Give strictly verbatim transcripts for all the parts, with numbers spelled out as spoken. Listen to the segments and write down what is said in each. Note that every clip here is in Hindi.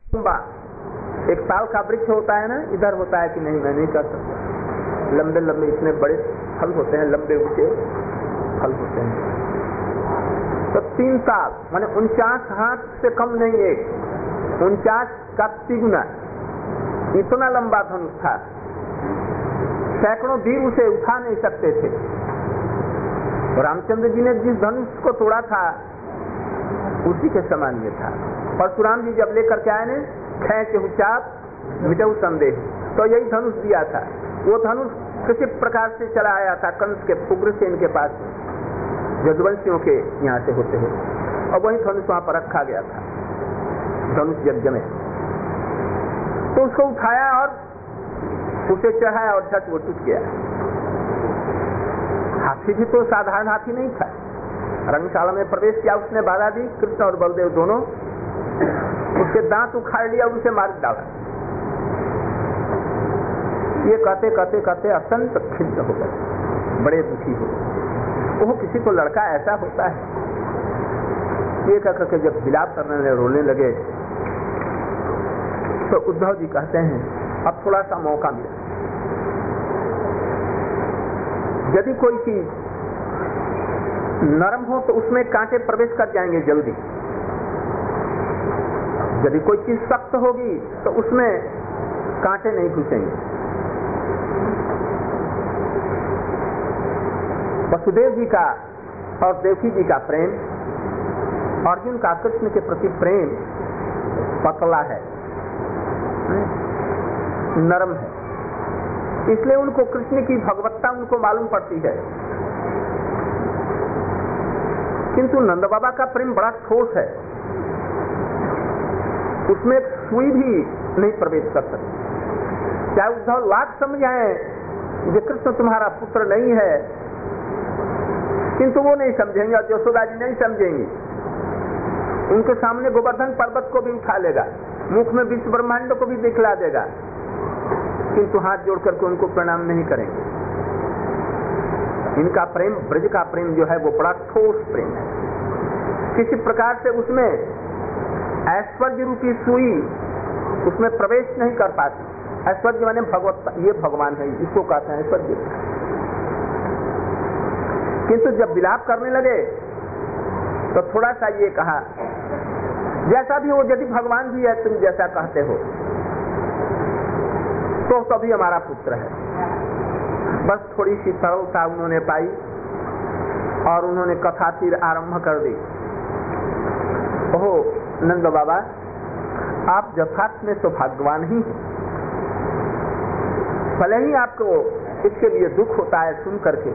एक साल का वृक्ष होता है ना, इधर होता है कि नहीं मैं नहीं कर सकता, लंबे लंबे इतने बड़े फल होते हैं, लंबे ऊंचे फल होते हैं। तो तीन साल माने उनचास हाथ से कम नहीं, एक उनचास का तिगुना, इतना लंबा धनुष था। सैकड़ों वीर उसे उठा नहीं सकते थे। रामचंद्र जी ने जिस धनुष को तोड़ा था उसी के समान ये था। परशुराम जी जब लेकर के आए ने, खेच हुचाप मिटऊ संदेह, तो यही धनुष दिया था। वो धनुष किसी प्रकार से चला आया था कंस के उग्रसेन के पास, यदुवंशियों के यहाँ से होते हुए, और वही धनुष वहां पर रखा गया था धनुष यज्ञ में। तो उसको उठाया और उसे चढ़ाया और झट वो टूट गया। हाथी भी तो साधारण हाथी नहीं था। रंगशाला में प्रवेश किया, उसने बाधा दी, कृष्ण और बलदेव दोनों उसके दांत उखाड़ लिया, उसे मार डाला। ये कहते कहते कहते अत्यंत खिन्न हो गए, बड़े दुखी हो। वो किसी को लड़का ऐसा होता है। ये कह करके जब विलाप करने लगे, रोने लगे, तो उद्धव जी कहते हैं अब थोड़ा सा मौका मिला, यदि कोई चीज नरम हो तो उसमें कांटे प्रवेश कर जाएंगे जल्दी, यदि कोई चीज सख्त होगी तो उसमें कांटे नहीं घुसेंगे। वसुदेव जी का और देवकी जी का प्रेम, अर्जुन का कृष्ण के प्रति प्रेम पतला है, नरम है, इसलिए उनको कृष्ण की भगवत्ता उनको मालूम पड़ती है। किंतु नंद बाबा का प्रेम बड़ा ठोस है, उसमें सुई भी नहीं प्रवेश कर सकती। चाहे उद्धव लाख समझाए कि कृष्ण तुम्हारा पुत्र नहीं है, किंतु वो नहीं समझेंगे और यशोदा जी नहीं समझेंगी। उनके सामने गोवर्धन पर्वत को भी उठा लेगा, मुख में विश्व ब्रह्मांड को भी दिखला देगा, किंतु हाथ जोड़ करके उनको प्रणाम नहीं करेंगे। इनका प्रेम, ब्रज का प्रेम जो है वो बड़ा ठोस प्रेम है। किसी प्रकार से उसमें ऐश्वर्य रूपी सुई उसमें प्रवेश नहीं कर पाती। ऐश्वर्य माने भगवत, ये भगवान है, इसको कहते हैं ऐश्वर्य। किंतु जब विलाप करने लगे तो थोड़ा सा ये कहा, जैसा भी हो, यदि भगवान भी है तुम जैसा कहते हो तो तभी हमारा पुत्र है। बस थोड़ी सी सरलता उन्होंने पाई और उन्होंने कथा फिर आरंभ कर दी। ओहो नंद बाबा, आप यथार्थ में तो भाग्यवान ही हैं, भले ही आपको इसके लिए दुख होता है सुन करके,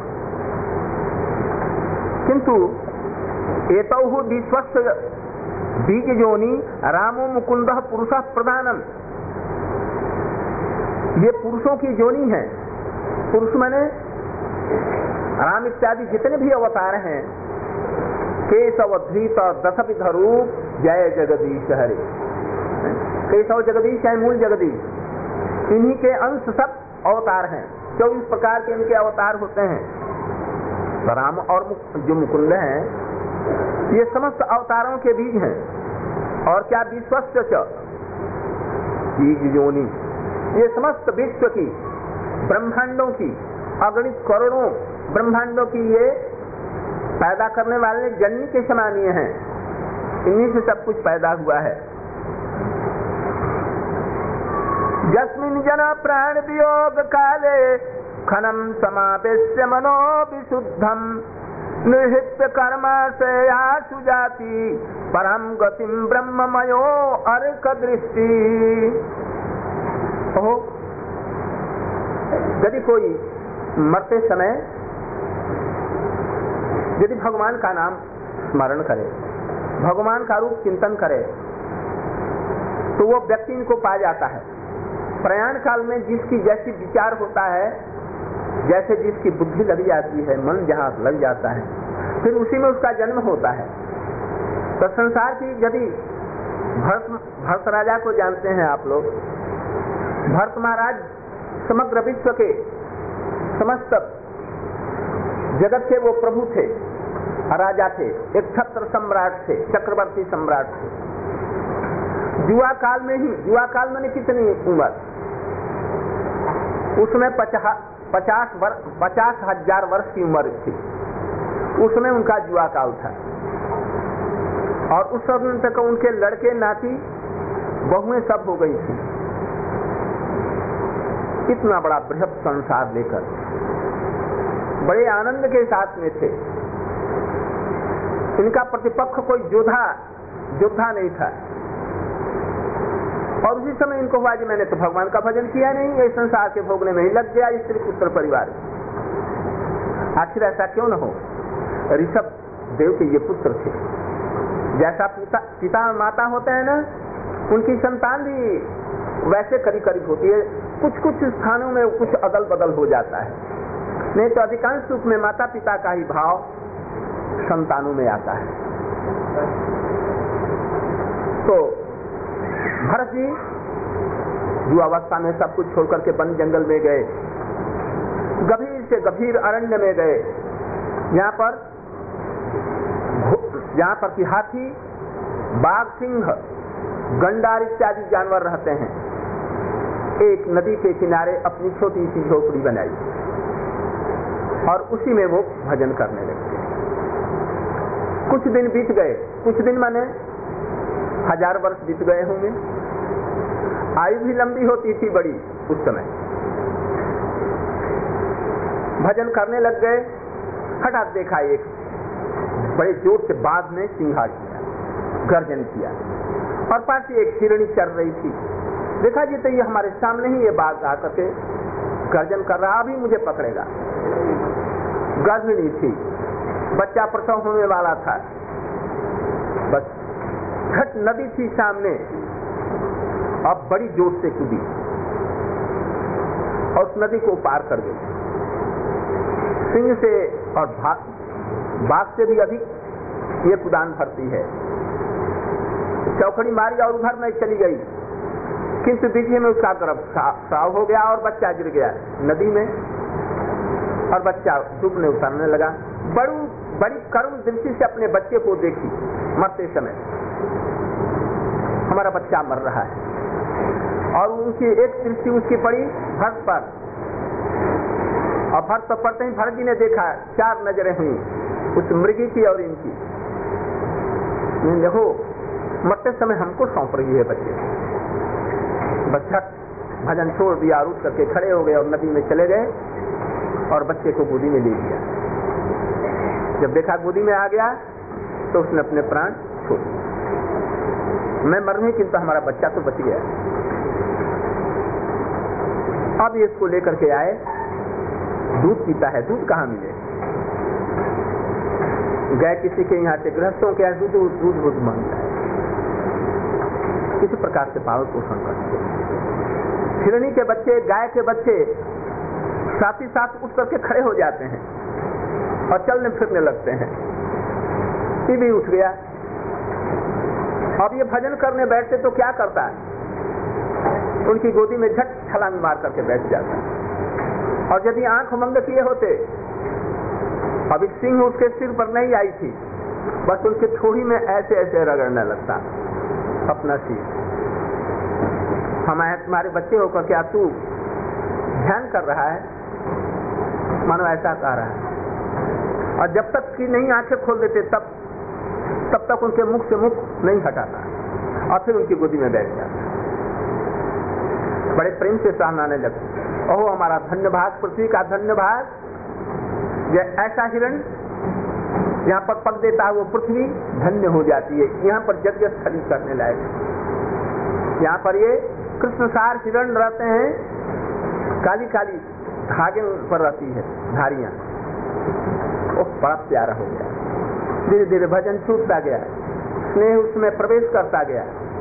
किंतु एतौ विश्वस्य बीज जोनि रामो मुकुंद पुरुषः प्रधानम। ये पुरुषों की जोनी है। पुरुष माने राम इत्यादि जितने भी अवतार हैं, केशव धृत दशविध रूप जय जगदीश हरे। केशव जगदीश है मूल जगदीश, इन्हीं के अंश सब अवतार हैं। चौबीस प्रकार के इनके अवतार होते हैं। राम और जो मुकुंद हैं ये समस्त अवतारों के बीज हैं। और क्या विश्वस्य च बीज जोनी, ये समस्त विश्व की, ब्रह्मांडों की, अगणित करोड़ों ब्रह्मांडों की ये पैदा करने वाले जननी के समान ये हैं। इन्हीं से सब कुछ पैदा हुआ है। यस्मिन् जन प्राण वियोग काले खनम समावेश्य मनो विशुद्धम निर्हित्य कर्मा से आशु जाति परम गतिम ब्रह्ममयो अर्क दृष्टि। ओहो, यदि कोई मरते समय यदि भगवान का नाम स्मरण करे, भगवान का रूप चिंतन करे, तो वो व्यक्ति इनको पा जाता है। प्रयाण काल में जिसकी जैसी विचार होता है, जैसे जिसकी बुद्धि लग जाती है, मन जहाँ लग जाता है, फिर उसी में उसका जन्म होता है। तो संसार की, यदि भरत भरत राजा को जानते हैं आप लोग, भरत महाराज समग्र विश्व के समस्त जगत के वो प्रभु थे, राजा थे, एक छत्र सम्राट थे, चक्रवर्ती सम्राट थे। युवा काल में ही, युवा काल मैंने कितनी उम्र, उसमें पचास पचास वर्ष पचास हजार वर्ष की उम्र थी, उसमें उनका युवा काल था। और उस समय तक उनके लड़के नाती बहुएं सब हो गई थी। इतना बड़ा बृहद संसार लेकर बड़े आनंद के साथ में थे। इनका प्रतिपक्ष कोई योद्धा योद्धा नहीं था। और उसी समय इनको हुआ कि मैंने तो भगवान का भजन किया नहीं, ये संसार के भोगने में ही लग गया स्त्री पुत्र परिवार। आखिर ऐसा क्यों न हो? ऋषभ देव के ये पुत्र थे। जैसा पिता पिता माता होते हैं ना, उनकी संतान भी वैसे करीब करीब होती है। कुछ कुछ स्थानों में कुछ अदल बदल हो जाता है, नहीं तो अधिकांश रूप में माता पिता का ही भाव संतानों में आता है। तो भरत जी युवावस्था में सब कुछ छोड़कर के वन जंगल में गए, गभीर से गभीर अरण्य में गए, यहाँ पर यहाँ पर की हाथी, बाघ, सिंह, गंडार इत्यादि जानवर रहते हैं। एक नदी के किनारे अपनी छोटी सी झोपड़ी बनाई और उसी में वो भजन करने लगे। कुछ दिन बीत गए, कुछ दिन माने हजार वर्ष बीत गए होंगे। आयु भी लंबी होती थी बड़ी उस समय। भजन करने लग गए। हठात देखा एक बड़े जोर से बाघ ने सिंघाड़ किया, गर्जन किया, और पास ही एक हिरणी चल रही थी। देखा जी तो ये हमारे सामने ही ये बाघ आकर के गर्जन कर रहा, अभी मुझे पकड़ेगा। गर्भिणी थी, बच्चा प्रसव होने वाला था। बस घट नदी थी सामने, अब बड़ी जोर से कूदी और उस नदी को पार कर गई। सिंह से और बाघ से भी अधिक ये कुदान भरती है। चौखड़ी मारी और उधर में चली गई, किंतु बीच में उसका गर्भ साव हो गया और बच्चा गिर गया नदी में, और बच्चा डूबने उतरने लगा। बड़ी बड़ी करुण दृष्टि से अपने बच्चे को देखी मरते समय, हमारा बच्चा मर रहा है। और उनकी एक दृष्टि उसकी पड़ी भरत पर, और भरत पर पड़ते ही भरत जी ने देखा चार नजरें हुई, उस मृगी की और इनकी। देखो मरते समय हमको सौंप रही है बच्चे। बच्चा भजन छोड़ दिया और उठ करके खड़े हो गए और नदी में चले गए और बच्चे को गोदी में ले लिया। जब देखा गोदी में आ गया तो उसने अपने प्राण छोड़ दिए। मैं मर नहीं, किंतु हमारा बच्चा तो बच गया। अब ये इसको लेकर के आए, दूध पीता है, दूध कहाँ मिले? गए किसी के यहाँ से, गृहस्थों के यहाँ दूध दूध दूध मांगता है। किसी प्रकार से पालन पोषण करते हैं। हिरणी के बच्चे, गाय के बच्चे साथ ही साथ उठ करके खड़े हो जाते हैं और चलने फिरने लगते हैं। ये भी उठ गया। अब ये भजन करने बैठते तो क्या करता है? उनकी गोदी में झट छलांग मार करके बैठ जाता है। और यदि आंख बंद किए होते, अभी सिंह उसके सिर पर नहीं आई थी, बस उनके थोड़ी में ऐसे ऐसे रगड़ने लगता अपना सिर। हमारे तुम्हारे बच्चे होकर क्या तू ध्यान कर रहा है? मानो ऐसा कह रहा है। और जब तक कि नहीं आंखें खोल देते तब तब तक उनके मुख से मुख नहीं हटाता और फिर उनकी गोदी में बैठ जाता। बड़े प्रेम से सहलाने लगते। ओहो हमारा धन्यभाग, पृथ्वी का धन्यभाग, ऐसा हिरण यहाँ पर पक देता है, वो पृथ्वी धन्य हो जाती है। यहाँ पर यज्ञ स्थली करने लायक। यहाँ पर ये कृष्णसार हिरण रहते हैं, काली काली धागे पर रहती है धारियां। ओह बड़ा प्यारा हो गया। धीरे धीरे भजन छूटता गया, स्नेह उसमें प्रवेश करता गया।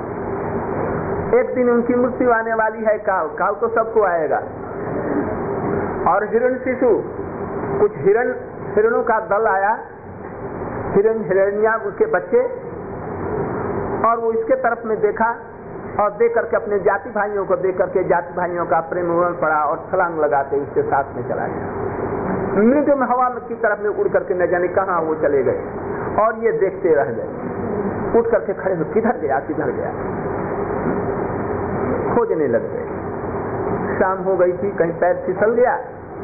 एक दिन उनकी मृत्यु आने वाली है। काल काल तो सबको आएगा। और हिरण शिशु, कुछ हिरण हिरणों का दल आया, हिरण हिरण्या उसके बच्चे, और वो इसके तरफ में देखा और देख करके अपने जाति भाइयों को देख करके जाति भाइयों का प्रेम उमड़ पड़ा और छलांग लगाते उसके साथ में चला गया। मृदु में हवा की तरफ में उड़ करके न जाने कहाँ वो चले गए और ये देखते रह गए। उठ करके खड़े हो, किधर गया किधर गया? खोजने लग गए। शाम हो गई थी, कहीं पैर फिसल गया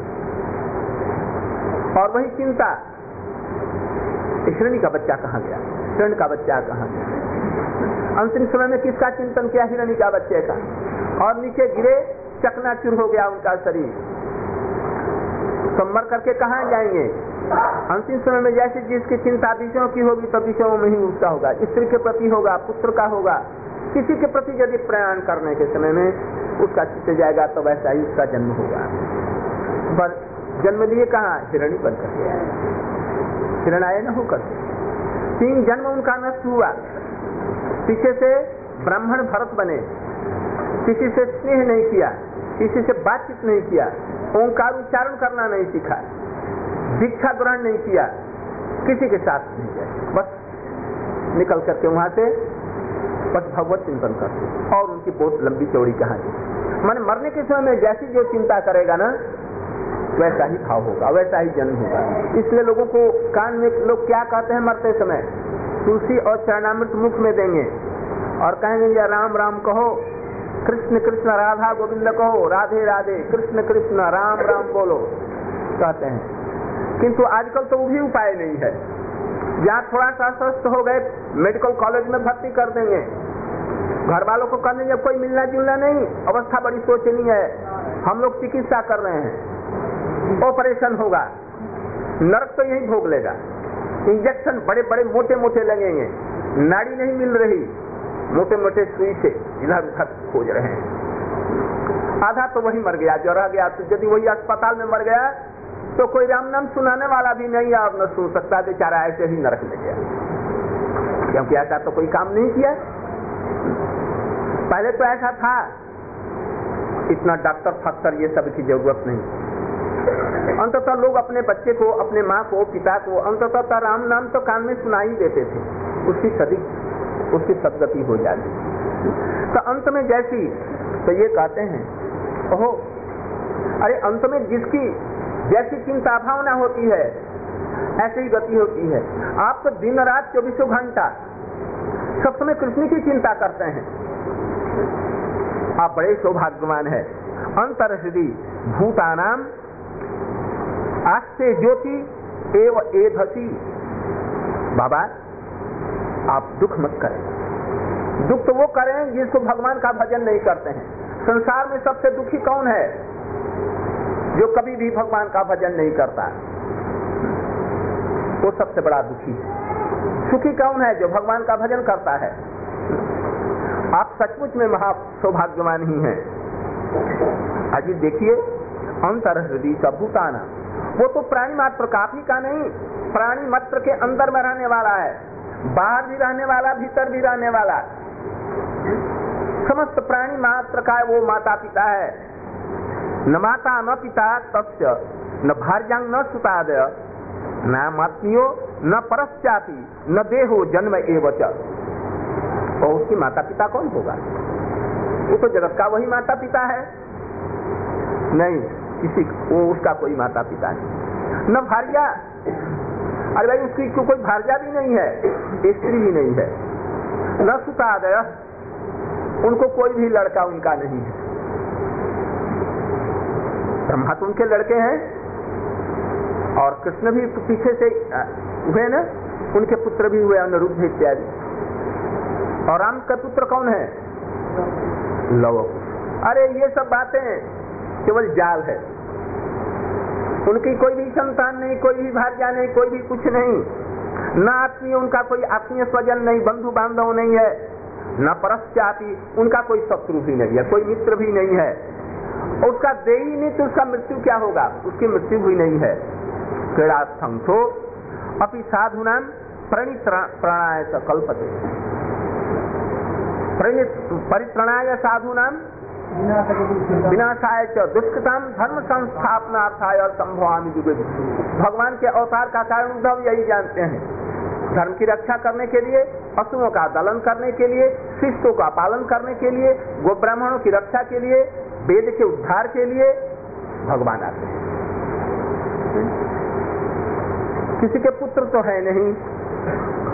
और वही चिंता, हिरणी का बच्चा कहाँ गया, हिरण का बच्चा कहाँ गया। अंतिम समय में किसका चिंतन किया? हिरणी का बच्चे का। और नीचे गिरे, चकनाचूर हो गया उनका शरीर। तो मर करके कहाँ जाएंगे? अंतिम समय में जैसे जिसकी चिंता विषयों की होगी तो विषयों में ही उसका होगा, स्त्री के प्रति होगा, पुत्र का होगा, किसी के प्रति यदि प्रयाण करने के समय में उसका चित्त जाएगा तो वैसा ही उसका जन्म होगा। पर जन्म लिए कहाँ? हिरणी बन करके आए, हिरण आए न होकर। तीन जन्म उनका नष्ट हुआ। पीछे से ब्राह्मण भरत बने, किसी से स्नेह नहीं किया, किसी से बातचीत नहीं किया, ओंकार उच्चारण करना नहीं सीखा, दीक्षा ग्रहण नहीं किया, किसी के साथ नहीं गए, बस निकल करके वहां से बस भगवत चिंतन करते। और उनकी बहुत लंबी चौड़ी कहानी। माने मरने के समय में जैसी जो चिंता करेगा ना वैसा ही भाव होगा, वैसा ही जन्म होगा। इसलिए लोगों को कान में लोग क्या कहते हैं मरते समय? तुलसी और चरणामृत मुख में देंगे और कहेंगे राम राम कहो, कृष्ण कृष्ण राधा गोविंद कहो, राधे राधे कृष्ण कृष्ण राम राम बोलो कहते हैं। किंतु आजकल तो वो भी उपाय नहीं है। जहाँ थोड़ा सा स्वस्थ हो गए मेडिकल कॉलेज में भर्ती कर देंगे, घर वालों को करने जब कोई मिलना जुलना नहीं, अवस्था बड़ी सोचनी है, हम लोग चिकित्सा कर रहे हैं, ऑपरेशन होगा, नर्क तो यही भोग लेगा। इंजेक्शन बड़े बड़े मोटे मोटे लगेंगे, नाड़ी नहीं मिल रही, मोटे मोटे सुई से इधर उधर खोज रहे हैं। आधा तो वही मर गया जो रह गया। तो यदि वही अस्पताल में मर गया तो कोई राम नाम सुनाने वाला भी नहीं और न सुन सकता, बेचारा ऐसे ही नरक में गया, क्योंकि ऐसा तो कोई काम नहीं किया। पहले तो ऐसा था, इतना डॉक्टर फक्टर ये सब की जरूरत नहीं। अंततः लोग अपने बच्चे को, अपने माँ को, पिता को अंततः राम नाम तो कान में सुना ही देते थे, उसकी सदी उसकी सदगति हो जाती। तो अंत में जैसी तो ये कहते हैं, ओहो अरे अंत में जिसकी जैसी चिंता भावना होती है ऐसी ही गति होती है। आप तो दिन रात चौबीसों घंटा सब समय कृष्ण की चिंता करते हैं, आप बड़े सौभाग्यवान है। अंतर हृदय भूतानाम आस्ते ज्योति एव एधसी। बाबा आप दुख मत करें, दुख तो वो करें जिसको भगवान का भजन नहीं करते हैं। संसार में सबसे दुखी कौन है? जो कभी भी भगवान का भजन नहीं करता, वो सबसे बड़ा दुखी है। सुखी कौन है? जो भगवान का भजन करता है। आप सचमुच में महा सौभाग्यवान ही हैं। अजी देखिए, अंतर हृदय का भूताना, वो तो प्राणी मात्र काफी का नहीं, प्राणी मात्र के अंदर में रहने वाला है, बाहर भी रहने वाला, भीतर भी रहने वाला, समस्त प्राणी मात्र का वो माता पिता है। न माता न पिता तस्य न भार्यां न सुतादय न मात्मियो न परश्चापि न देहो जन्म एवच। और उसकी माता पिता कौन होगा? वो तो जगत का वही माता पिता है। नहीं, किसी वो उसका कोई माता पिता नहीं। न भार्या, अरे भाई उसकी कोई भार्या भी नहीं है, स्त्री भी नहीं है। न सुतादय, उनको कोई भी लड़का उनका नहीं है। ब्रह्मा तो उनके लड़के हैं और कृष्ण भी पीछे से हुए ना, उनके पुत्र भी हुए अनिरुद्ध इत्यादि। और राम का पुत्र कौन है? लव। अरे ये सब बातें केवल जाल है, उनकी कोई भी संतान नहीं, कोई भी भार्या नहीं, कोई भी कुछ नहीं, न आत्मीय, उनका कोई आत्मीय स्वजन नहीं, बंधु बांधव नहीं है, न परश्चापि, उनका कोई शत्रु भी नहीं है, कोई मित्र भी नहीं है। उसका देही नहीं तो उसका मृत्यु क्या होगा? उसकी मृत्यु भी नहीं है। क्रीड़ा संतो अपि साधुनाम परित्रणाय कल्पते, परित्रणाय साधुनाम विनाशाय च दुष्कृताम धर्म संस्थापनार्थाय संभवामि युगे। भगवान के अवतार का कारण उद्धव यही जानते हैं, धर्म की रक्षा करने के लिए, पशुओं का दलन करने के लिए, शिष्टों का पालन करने के लिए, गो ब्राह्मणों की रक्षा के लिए, वेद के उद्धार के लिए भगवान आते हैं। किसी के पुत्र तो है नहीं,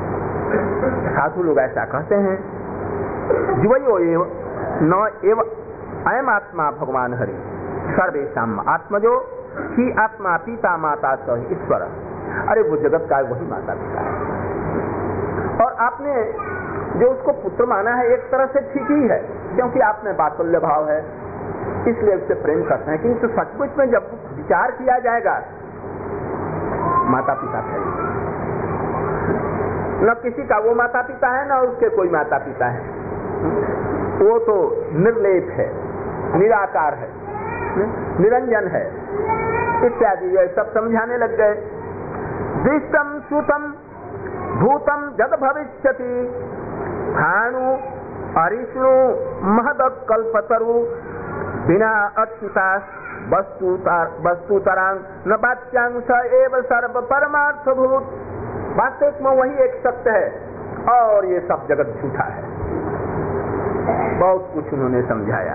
साधु लोग ऐसा कहते हैं। जीवयो एव न एव अयम आत्मा भगवान हरि सर्वेशाम आत्मजो ही आत्मा पिता माता स ईश्वर। अरे वो जगत का वही माता पिता है। और आपने जो उसको पुत्र माना है एक तरह से ठीक ही है, क्योंकि आप में बात्सल्य भाव है, इसलिए उससे प्रेम करते हैं। किंतु सचमुच में जब विचार किया जाएगा, माता पिता है न किसी का वो माता पिता है, न उसके कोई माता पिता है। वो तो निर्लेप है, निराकार है, निरंजन है, इत्यादि ये सब समझाने लग गए। दृष्टम श्रुतम भूतम जग भविष्यति भानु अरिष्णु महद कल्पतरु बिना अच्युता वस्तुतरांग न वाच्यांश एव सर्व परमार्थ भूत। वास्तविक में वही एक सत्य है और ये सब जगत झूठा है। बहुत कुछ उन्होंने समझाया।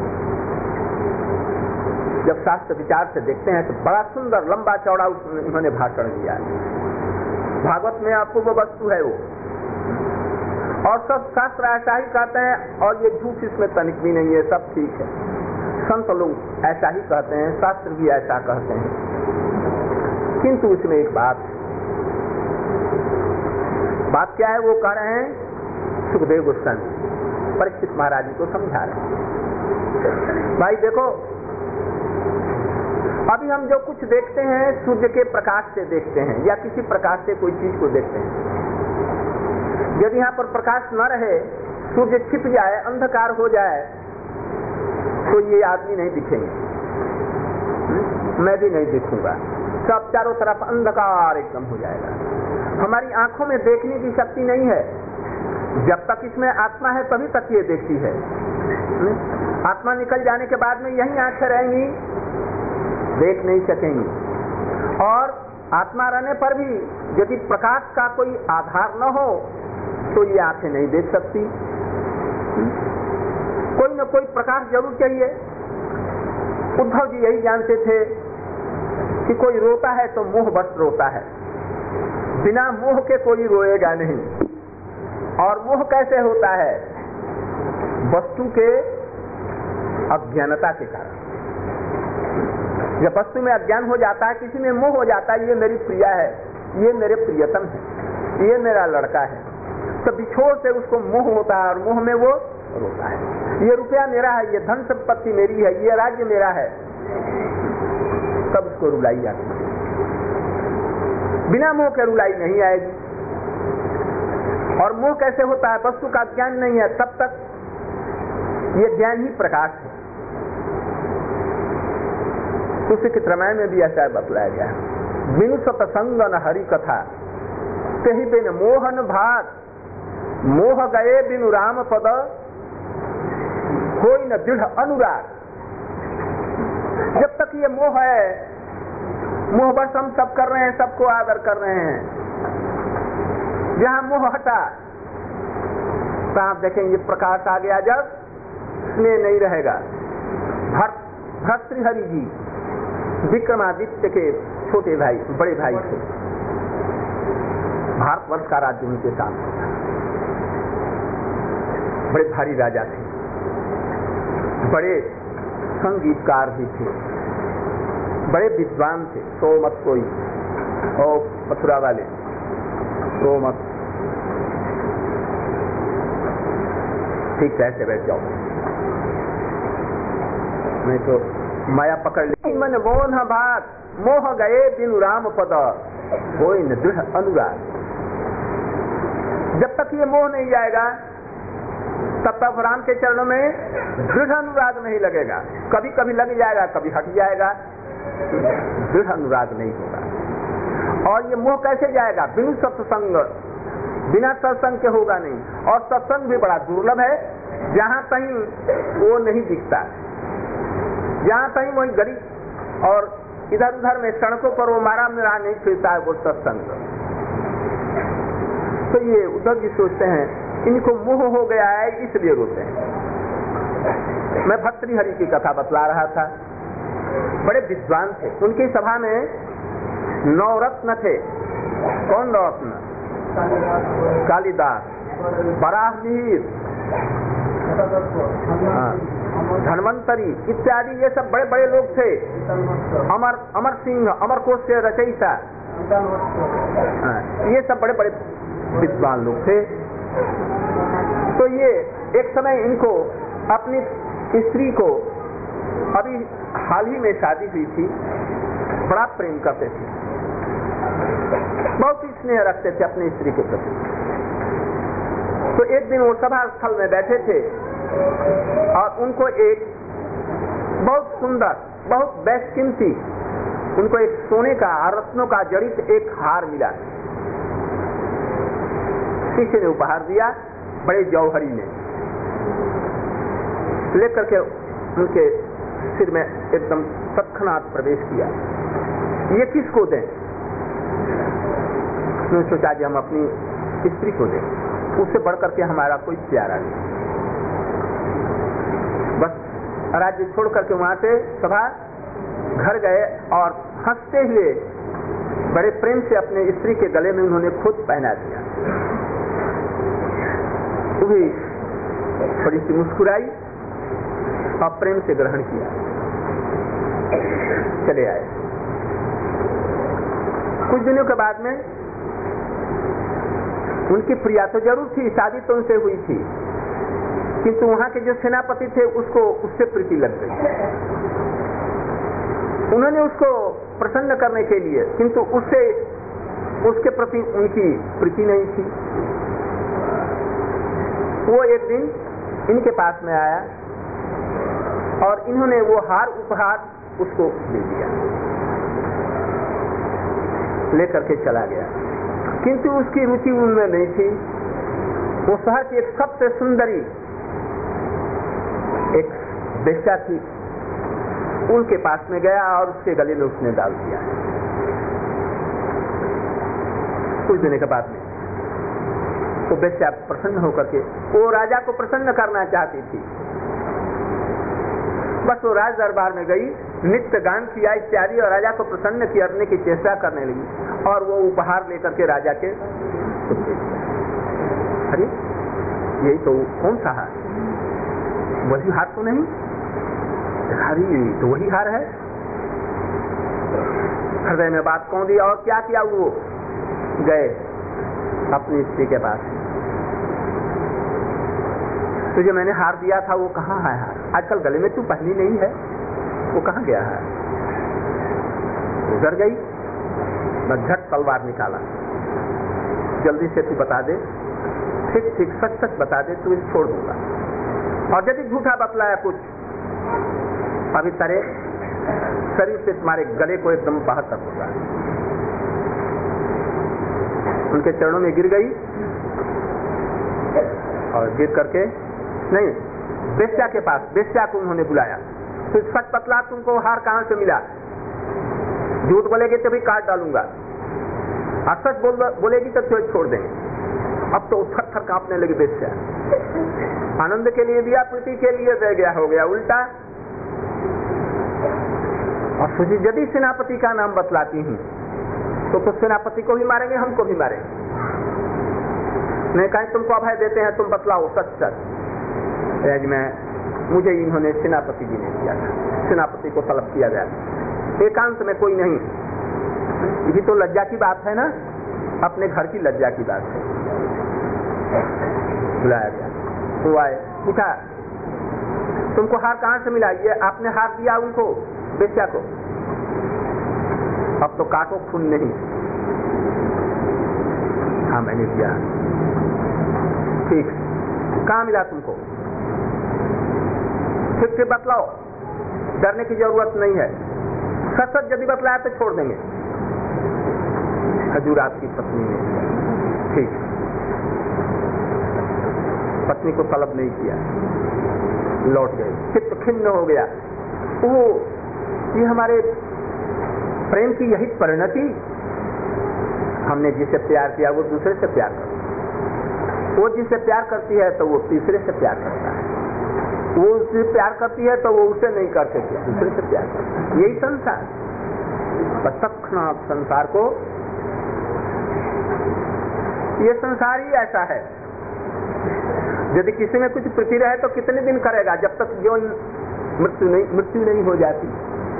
जब शास्त्र विचार से देखते हैं तो बड़ा सुंदर लंबा चौड़ा उन्होंने भाषण दिया। भागवत में अपूर्व वस्तु है वो, और सब शास्त्र ऐसा ही कहते हैं, और ये झूठ इसमें तनिक भी नहीं है, सब ठीक है। संत लोग ऐसा ही कहते हैं, शास्त्र भी ऐसा कहते हैं। किंतु इसमें एक बात बात क्या है? वो कह रहे हैं सुखदेव गोस्वामी परीक्षित महाराज जी को समझा रहे हैं। भाई देखो, अभी हम जो कुछ देखते हैं सूर्य के प्रकाश से देखते हैं, या किसी प्रकाश से कोई चीज को देखते हैं। यदि यहाँ पर प्रकाश न रहे, सूर्य छिप जाए, अंधकार हो जाए, तो ये आदमी नहीं दिखेंगे, मैं भी नहीं दिखूंगा, सब चारों तरफ अंधकार एकदम हो जाएगा। हमारी आंखों में देखने की शक्ति नहीं है। जब तक इसमें आत्मा है तभी तक ये देखती है। आत्मा निकल जाने के बाद में यही आंखें रहेंगी, देख नहीं सकेंगी। और आत्मा रहने पर भी यदि प्रकाश का कोई आधार न हो तो ये आंखें नहीं देख सकती। कोई न कोई प्रकाश जरूर चाहिए। उद्धव जी यही जानते थे कि कोई रोता है तो मोह बस रोता है, बिना मोह के कोई रोएगा नहीं। और मोह कैसे होता है? वस्तु के अज्ञानता के कारण। जब वस्तु में अज्ञान हो जाता है, किसी में मोह हो जाता है, ये मेरी प्रिया है, ये मेरे प्रियतम है, ये मेरा लड़का है, तो बिछोड़ से उसको मोह होता है और मोह में वो रोता है। ये रुपया मेरा है, ये धन संपत्ति मेरी है, ये राज्य मेरा है, तब उसको रुलाई आती है। बिना मोह के रुलाई नहीं आएगी। और मोह कैसे होता है? वस्तु का ज्ञान नहीं है, तब तक ये ज्ञान ही प्रकाश है। तुलसी के रामायण में भी ऐसा बतलाया गया है। बिनु सतसंग न हरि कथा तेहि बिन मोहन भाग, मोह गए बिनु राम पद कोई न दृढ़ अनुराग। जब तक ये मोह है, मोह बस हम सब कर रहे हैं, सबको आदर कर रहे हैं। जहां मोह हटा तो आप देखेंगे प्रकाश आ गया, जब स्नेह नहीं रहेगा। भर्तृहरि जी विक्रमादित्य के छोटे भाई, बड़े भाई थे। भारतवर्ष का राज्य उनके साथ था। बड़े भारी राजा थे, बड़े संगीतकार भी थे, बड़े विद्वान थे। सो मत कोई और मथुरा वाले सो मत, ठीक ऐसे बैठ जाओ, नहीं तो माया पकड़ ली। मन मोह भाग, मोह गए बिनु राम पद कोई न दृढ़ अनुराग। जब तक ये मोह नहीं जाएगा, तब तक राम के चरणों में दृढ़ अनुराग नहीं लगेगा। कभी कभी लग जाएगा, कभी हट जाएगा, दृढ़ अनुराग नहीं होगा। और ये मोह कैसे जाएगा? बिनु सत्संग, बिना सत्संग के होगा नहीं। और सत्संग भी बड़ा दुर्लभ है, जहां कहीं वो नहीं दिखता, जहां कहीं वही गरीब और इधर उधर में सड़कों पर वो मारा मेरा नहीं फिरता है वो सत्संग। तो ये उद्धव जी सोचते हैं इनको मोह हो गया है, इसलिए रोते हैं। मैं भर्तृहरि की कथा बतला रहा था। बड़े विद्वान थे, उनकी सभा में नौ रत्न थे। कौन नौ रत्न? कालिदास, वराहमिहिर, हाँ, धन्वंतरी इत्यादि ये सब बड़े बड़े लोग थे। अमर अमर सिंह, अमर कोश के रचयिता, ये सब बड़े बड़े विद्वान लोग थे। तो ये एक समय इनको अपनी स्त्री को, अभी हाल ही में शादी हुई थी, बड़ा प्रेम करते थे, बहुत ही स्नेह रखते थे अपनी स्त्री के प्रति। तो एक दिन वो सभा स्थल में बैठे थे और उनको एक बहुत सुंदर, बहुत बेशकीमती, उनको एक सोने का, रत्नों का जड़ित एक हार मिला। किसी ने उपहार दिया, बड़े जौहरी ने लेकर के उनके सिर में एकदम तत्क्षणात प्रवेश किया। ये किसको दें? उसने सोचा कि हम अपनी स्त्री को दें, उससे बढ़कर के हमारा कोई प्यारा नहीं। बस राज्य छोड़ करके वहां से सभा घर गए और हंसते हुए बड़े प्रेम से अपने स्त्री के गले में उन्होंने खुद पहना दिया। वो भी थोड़ी सी मुस्कुराई और प्रेम से ग्रहण किया, चले आए। कुछ दिनों के बाद में उनकी प्रिया तो जरूर थी, शादी तो उनसे हुई थी, किंतु वहां के जो सेनापति थे उसको उससे प्रीति लग गई। उन्होंने उसको प्रसन्न करने के लिए, किंतु उससे उसके प्रति उनकी प्रीति नहीं थी। वो एक दिन इनके पास में आया और इन्होंने वो हार उपहार उसको दे दिया, लेकर के चला गया। किंतु उसकी रुचि उनमें नहीं थी। वो शहर की एक सबसे सुंदरी एक बेश्या थी, उनके पास में गया और उसके गले में उसने डाल दिया। कुछ दिन के बाद में वो बेश्या प्रसन्न होकर के, वो राजा को प्रसन्न करना चाहती थी, बस वो राज दरबार में गई, नित्य गान किया इत्यादि और राजा को प्रसन्न करने की चेष्टा करने लगी और वो उपहार लेकर के राजा के, अरे यही तो कौन सा हार? वही हार तो नहीं, अरे तो वही हार है। हृदय में बात कौन दी और क्या किया? वो गए अपनी स्त्री के पास, तुझे मैंने हार दिया था, वो कहाँ है हार? आजकल गले में तू पहनी नहीं है, वो कहाँ गया है? उधर गई, मैं झट तलवार निकाला, जल्दी से तू बता दे, ठीक ठीक सच सच बता दे, तू इसे छोड़ दूंगा, और यदि झूठा बतलाया कुछ, अभी तेरे शरीर से तुम्हारे गले को एकदम बाहर कर दूंगा। उनके चरणों में गिर गई और गिर करके, नहीं, बेश्या के पास, बेश्या को उन्होंने बुलाया, तो सच बतला, तुमको हार कहां से मिला? झूठ बोलेगी तो भी काट डालूंगा, और सच बोल बोलेगी तो तुझे छोड़ देंगे। अब तो थर थर कांपने लगी बेश्या। आनंद के लिए दिया, प्रीति के लिए दे गया, हो गया उल्टा। और सोची यदि सेनापति का नाम बतलाती हूँ तो तो सेनापति को भी मारेंगे, हमको भी मारेंगे। नहीं, कहीं तुमको अभय देते हैं, तुम बतलाओ सच सच। मैं मुझे इन्होंने सेनापति जी ने किया था, सेनापति को तलब किया गया, एकांत में कोई नहीं। ये तो लज्जा की बात है ना, अपने घर की लज्जा की बात है। बुलाया गया, तो आए, पूछा तुमको हार कहां से मिला? ये आपने हार दिया उनको, बेश्या को। अब तो काटो खून नहीं। हाँ मैंने दिया। ठीक, कहां मिला तुमको? ठीक से बतलाओ, डरने की जरूरत नहीं है, सच सच यदि बतलाया तो छोड़ देंगे। हजूर आपकी पत्नी ने, ठीक, पत्नी को तलब नहीं किया, लौट गए, चित्त खिन्न हो गया। वो ये हमारे प्रेम की यही परिणति, हमने जिसे प्यार किया वो दूसरे से प्यार करता, वो जिसे प्यार करती है तो वो तीसरे से प्यार करता है, वो उससे प्यार करती है तो वो उसे नहीं करते, दूसरे से प्यार करता है। यही संसार, तत्क्षणात संसार को, ये संसार ही ऐसा है। यदि किसी में कुछ प्रीति रहे तो कितने दिन करेगा, जब तक जो मृत्यु नहीं मृत्यु नहीं हो जाती।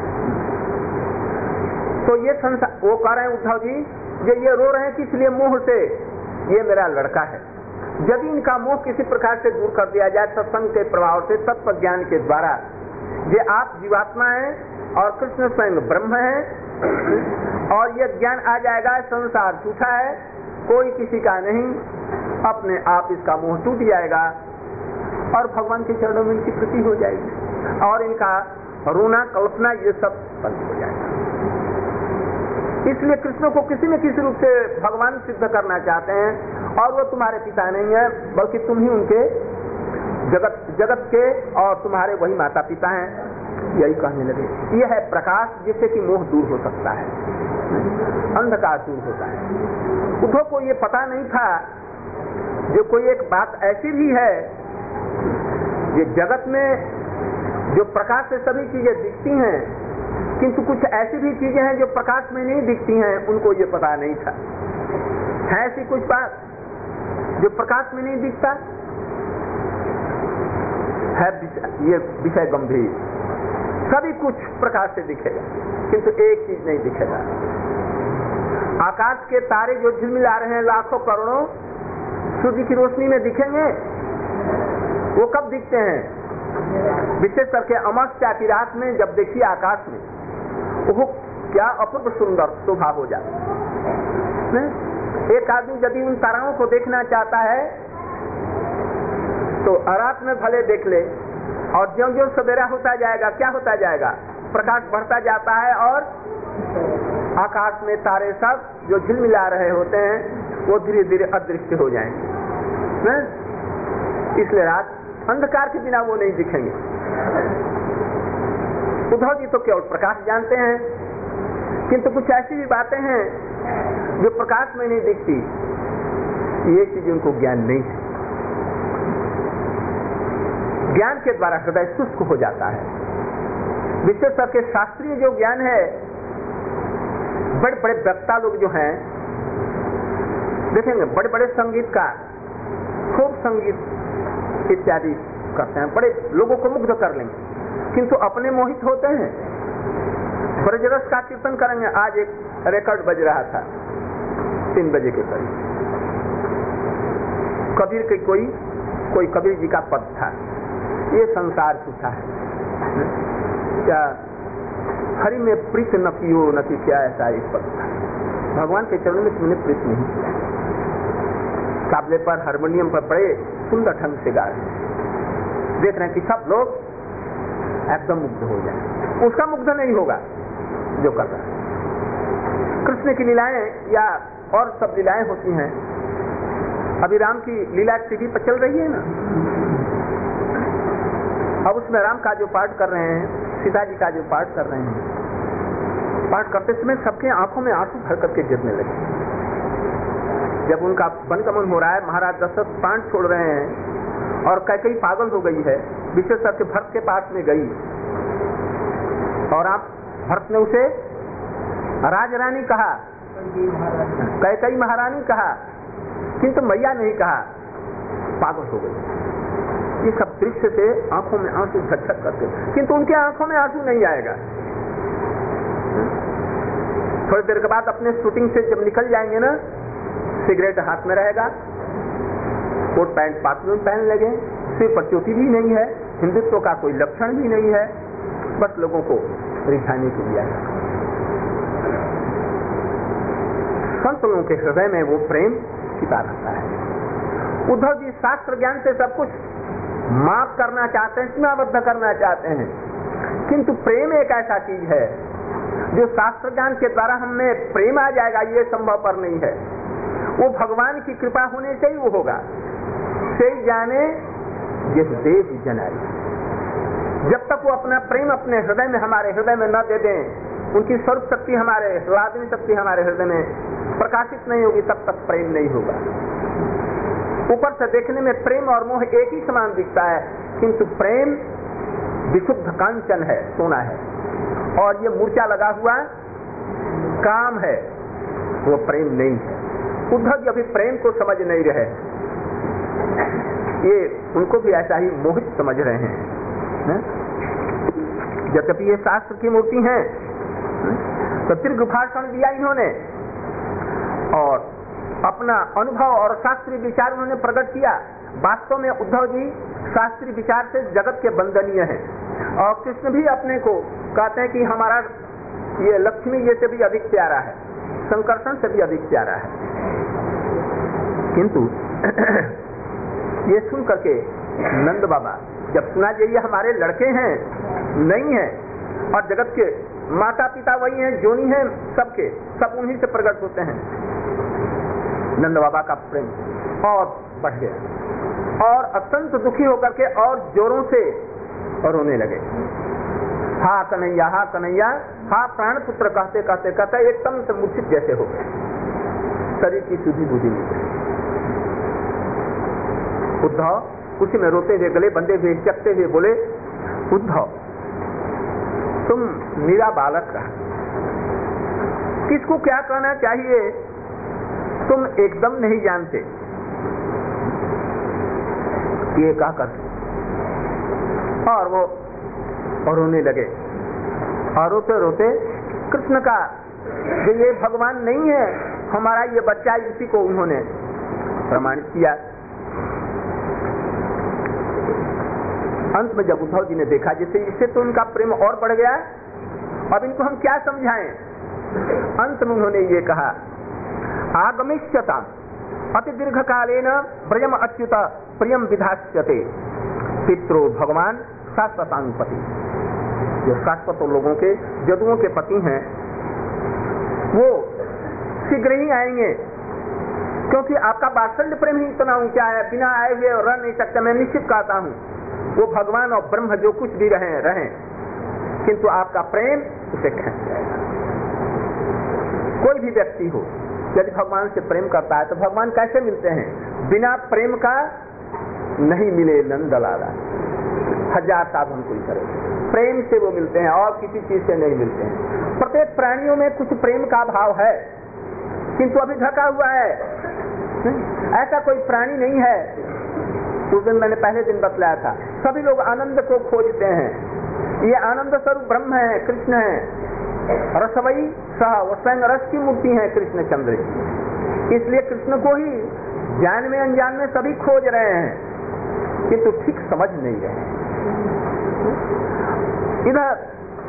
तो ये संसार, वो कह रहे हैं उद्धव जी, ये ये रो रहे हैं कि इसलिए मोह से, ये मेरा लड़का है। यदि इनका मोह किसी प्रकार से दूर कर दिया जाए सत्संग के प्रभाव से, तत्व ज्ञान के द्वारा, ये आप जीवात्मा है और कृष्ण स्वयं ब्रह्म है, और ये ज्ञान आ जाएगा संसार झूठा है, कोई किसी का नहीं, अपने आप इसका मोह टूट जाएगा और भगवान के चरणों में इनकी प्रीति हो जाएगी और इनका रोना कल्पना ये सब बंद हो जाएगा। इसलिए कृष्ण को किसी न किसी रूप से भगवान सिद्ध करना चाहते हैं, और वो तुम्हारे पिता नहीं है बल्कि तुम ही उनके जगत जगत के और तुम्हारे वही माता पिता हैं, यही कहने लगे। यह है प्रकाश जिससे कि मोह दूर हो सकता है, अंधकार दूर होता है। उद्धव को ये पता नहीं था, जो कोई एक बात ऐसी भी है, ये जगत में जो प्रकाश से सभी चीजें दिखती हैं, किंतु कुछ ऐसी भी चीजें हैं जो प्रकाश में नहीं दिखती हैं, उनको ये पता नहीं था। है ऐसी कुछ बात जो प्रकाश में नहीं दिखता है, ये विषय गंभीर। सभी कुछ प्रकाश से दिखेगा, किंतु एक चीज नहीं दिखेगा। आकाश के तारे जो झिलमिला रहे हैं लाखों करोड़ों, सूर्य की रोशनी में दिखेंगे? वो कब दिखते हैं? विशेष करके अमावस्या की रात में जब देखिए आकाश में, वो क्या अपूर्व सुंदर शोभा हो जाता है। एक आदमी यदि उन ताराओं को देखना चाहता है तो रात में भले देख ले, और ज्यों ज्यों सवेरा होता जाएगा क्या होता जाएगा, प्रकाश बढ़ता जाता है और आकाश में तारे सब जो झिलमिला रहे होते हैं वो धीरे धीरे अदृश्य हो जाएंगे। इसलिए रात अंधकार के बिना वो नहीं दिखेंगे। उद्धव जी तो केवल प्रकाश जानते हैं, किंतु कुछ ऐसी भी बातें हैं जो प्रकाश में नहीं दिखती, ये चीज उनको ज्ञान नहीं है। ज्ञान के द्वारा हृदय शुष्क हो जाता है। विशेष करके शास्त्रीय जो ज्ञान है, बड़े बड़े वक्ता लोग जो हैं, देखेंगे बड़े बड़े संगीतकार खूब संगीत इत्यादि करते हैं, बड़े लोगों को मुग्ध कर लेंगे, किंतु अपने मोहित होते हैं। ब्रजरस का कीर्तन करेंगे। आज एक रिकॉर्ड बज रहा था तीन बजे के करीब, कबीर के कोई कोई कबीर जी का पद था, ये संसार झूठा है, क्या हरि में प्रीत न कियो न कि क्या, ऐसा एक पद था। भगवान के चरणों में तुमने प्रीत नहीं किया। ताबले पर हारमोनियम पर बड़े सुंदर ढंग से गा रहे, देख रहे हैं कि सब लोग एकदम मुग्ध हो जाए। उसका मुग्ध नहीं होगा जो कर रहा है। कृष्ण की लीलाएं या और सब लीलाएं होती हैं। अभी राम की लीला टीवी पर चल रही है ना, अब उसमें राम का जो पाठ कर रहे हैं, सीता जी का जो पाठ कर रहे हैं, पाठ करते समय सबके आंखों में आंसू भर करके गिरने लगे। जब उनका वनगमन हो रहा है, महाराज दशरथ प्राण छोड़ रहे हैं और कैकेयी पागल हो गई है, विशेष करके भरत के पास में गई और आप भरत ने उसे राजरानी कहा, कैकेयी महारानी कहा, किंतु मैया नहीं कहा, पागल हो गई। ये सब दृश्य से आंखों में आंसू झकझक करते, किंतु उनके आंखों में आंसू नहीं आएगा। थोड़ी देर के बाद अपने शूटिंग से जब निकल जाएंगे ना, सिगरेट हाथ में रहेगा, कोट पैंट पातलून पहन लगे, सिर पर चोटी भी नहीं है, हिंदुत्व का कोई लक्षण भी नहीं है, बस लोगों को रिझाने के लिए आएगा। संत लोगों के हृदय में वो प्रेम छिपा रहता है। उद्धव जी शास्त्र ज्ञान से सब कुछ माफ करना चाहते हैं, सीमाबद्ध करना चाहते हैं, किंतु प्रेम एक ऐसा चीज है जो शास्त्र ज्ञान के द्वारा हमें प्रेम आ जाएगा, ये संभव पर नहीं है। वो भगवान की कृपा होने से ही वो होगा। से जाने जिस देव जनाई, जब तक वो अपना प्रेम अपने हृदय में, हमारे हृदय में न दे दें, उनकी स्वरूप शक्ति हमारे हृदय शक्ति हमारे हृदय में प्रकाशित नहीं होगी, तब तक प्रेम नहीं होगा। ऊपर से देखने में प्रेम और मोह एक ही समान दिखता है, किंतु प्रेम विशुद्ध कांचन है, सोना है, और ये मूर्छा लगा हुआ काम है, वो प्रेम नहीं है। उद्धव जी अभी प्रेम को समझ नहीं रहे। ये उनको भी ऐसा ही मोहित समझ रहे हैं, हैं? यद्यपि ये शास्त्र की मूर्ति हैं, तो दीर्घ भाषण दिया इन्होंने और अपना अनुभव और शास्त्रीय विचार उन्होंने प्रकट किया। वास्तव में उद्धव जी शास्त्रीय विचार से जगत के वंदनीय हैं और कृष्ण भी अपने को कहते हैं कि हमारा ये लक्ष्मी ये से भी अधिक प्यारा है, संकर्षण से भी अधिक प्यारा है। किंतु ये सुन करके नंद बाबा जब सुना ये हमारे लड़के हैं नहीं है और जगत के माता पिता वही हैं, जोनी हैं, सबके सब उन्हीं से प्रकट होते हैं, नंद बाबा का प्रेम और बढ़ गया और अत्यंत दुखी होकर के और जोरों से रोने लगे। हा कन्हैया, हा कन्हैया, हा प्राण पुत्र कहते कहते कहते एकदम से मूर्छित जैसे हो गए, शरीर की सुधि बुद्धि नहीं गई। उद्धव कुछ में रोते हुए गले बंधे हुए चकते हुए बोले, उद्धव तुम मेरा बालक रहा, किसको क्या कहना चाहिए तुम एकदम नहीं जानते। ये कहा कर और वो और रोने लगे और रोते रोते कृष्ण का जो ये भगवान नहीं है हमारा ये बच्चा, इसी को उन्होंने प्रमाणित किया। अंत में जब उद्धव जी ने देखा जैसे इससे तो उनका प्रेम और बढ़ गया, अब इनको हम क्या समझाएं, अंत में उन्होंने ये कहा, आगमिष्यता अति दीर्घ कालेन ब्रजम अच्युत प्रियम विधास्यते पितरो भगवान शाश्वतानुपति। जो शाश्वत लोगों के जदुओं के पति हैं वो शीघ्र ही आएंगे, क्योंकि आपका वात्सल्य प्रेम ही इतना ऊंचा है, बिना आए हुए रह नहीं सकते। मैं निश्चित कहता हूँ वो भगवान और ब्रह्म जो कुछ भी रहे रहे किंतु आपका प्रेम उसे खींच जाएगा। कोई भी व्यक्ति हो यदि भगवान से प्रेम करता है तो भगवान कैसे मिलते हैं, बिना प्रेम का नहीं मिले नंदलाला, हजार साधन कोई करे, प्रेम से वो मिलते हैं और किसी चीज से नहीं मिलते हैं। प्रत्येक प्राणियों में कुछ प्रेम का भाव है किंतु अभी ढका हुआ है, ऐसा कोई प्राणी नहीं है। उस दिन मैंने पहले दिन बतलाया था, सभी लोग आनंद को खोजते हैं, ये आनंद स्वरूप ब्रह्म है, कृष्ण है, रसवई सह वो स्वयं रस की मूर्ति है कृष्ण चंद्र जी। इसलिए कृष्ण को ही ज्ञान में अनजान में सभी खोज रहे हैं किंतु तो ठीक समझ नहीं रहे। इधर